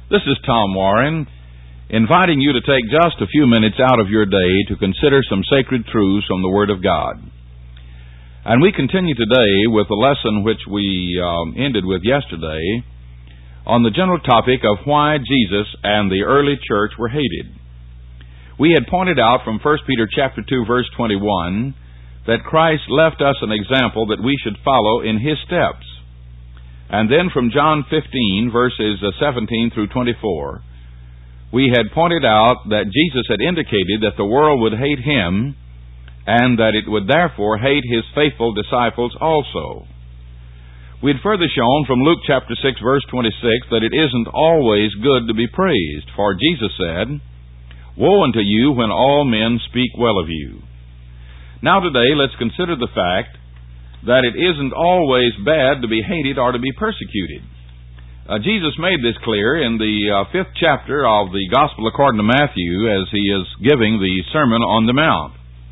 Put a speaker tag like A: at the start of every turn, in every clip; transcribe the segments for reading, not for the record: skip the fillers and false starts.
A: This is Tom Warren, inviting you to take just a few minutes out of your day to consider some sacred truths from the Word of God. And we continue today with the lesson which we ended with yesterday on the general topic of why Jesus and the early church were hated. We had pointed out from 1 Peter chapter 2, verse 21, that Christ left us an example that we should follow in His steps. And then from John 15, verses 17 through 24, we had pointed out that Jesus had indicated that the world would hate Him and that it would therefore hate His faithful disciples also. We had further shown from Luke chapter 6, verse 26, that it isn't always good to be praised, for Jesus said, "Woe unto you when all men speak well of you." Now today, let's consider the fact that it isn't always bad to be hated or to be persecuted. Jesus made this clear in the 5th chapter of the Gospel according to Matthew as He is giving the Sermon on the Mount.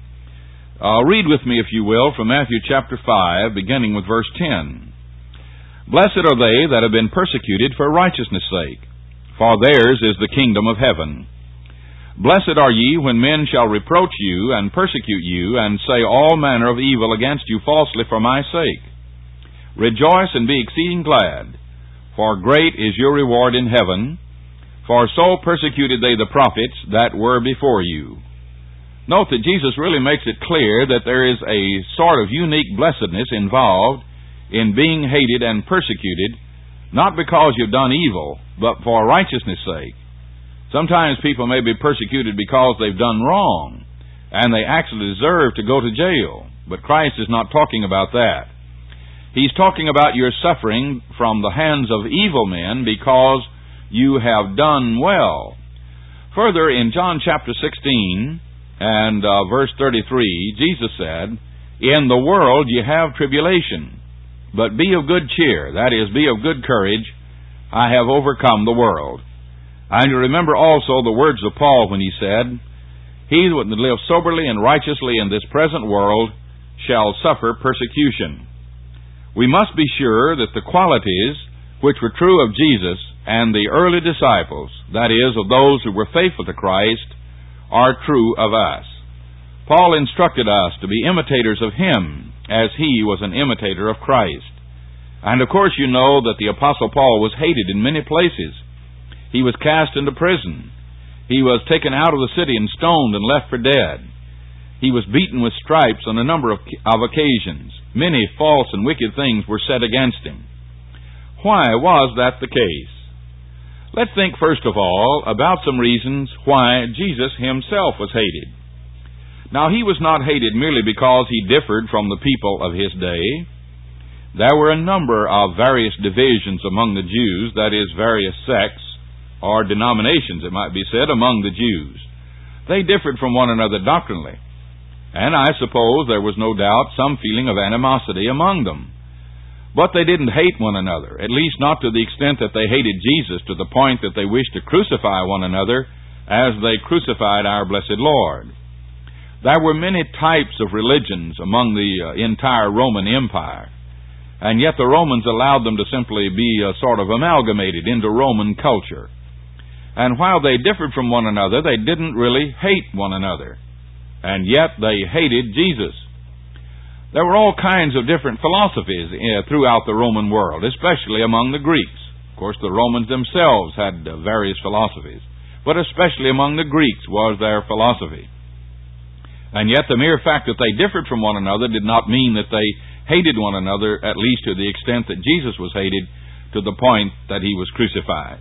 A: Read with me, if you will, from Matthew chapter 5, beginning with verse 10. "Blessed are they that have been persecuted for righteousness' sake, for theirs is the kingdom of heaven. Blessed are ye when men shall reproach you and persecute you, and say all manner of evil against you falsely for my sake. Rejoice and be exceeding glad, for great is your reward in heaven, for so persecuted they the prophets that were before you." Note that Jesus really makes it clear that there is a sort of unique blessedness involved in being hated and persecuted, not because you've done evil, but for righteousness' sake. Sometimes people may be persecuted because they've done wrong, and they actually deserve to go to jail. But Christ is not talking about that. He's talking about your suffering from the hands of evil men because you have done well. Further, in John chapter 16 and verse 33, Jesus said, "In the world ye have tribulation, but be of good cheer," that is, be of good courage, "I have overcome the world." And you remember also the words of Paul when he said, "He that would live soberly and righteously in this present world shall suffer persecution." We must be sure that the qualities which were true of Jesus and the early disciples, that is, of those who were faithful to Christ, are true of us. Paul instructed us to be imitators of Him as he was an imitator of Christ. And of course you know that the Apostle Paul was hated in many places. He was cast into prison. He was taken out of the city and stoned and left for dead. He was beaten with stripes on a number of occasions. Many false and wicked things were said against him. Why was that the case? Let's think first of all about some reasons why Jesus Himself was hated. Now, He was not hated merely because He differed from the people of His day. There were a number of various divisions among the Jews, that is, various sects, or denominations, it might be said, among the Jews. They differed from one another doctrinally, and I suppose there was no doubt some feeling of animosity among them. But they didn't hate one another, at least not to the extent that they hated Jesus to the point that they wished to crucify one another as they crucified our blessed Lord. There were many types of religions among the entire Roman Empire, and yet the Romans allowed them to simply be sort of amalgamated into Roman culture. And while they differed from one another, they didn't really hate one another. And yet they hated Jesus. There were all kinds of different philosophies throughout the Roman world, especially among the Greeks. Of course, the Romans themselves had various philosophies, but especially among the Greeks was their philosophy. And yet the mere fact that they differed from one another did not mean that they hated one another, at least to the extent that Jesus was hated to the point that He was crucified.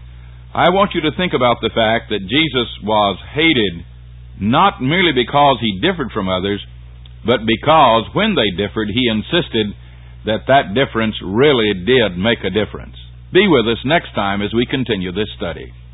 A: I want you to think about the fact that Jesus was hated not merely because He differed from others, but because when they differed, He insisted that that difference really did make a difference. Be with us next time as we continue this study.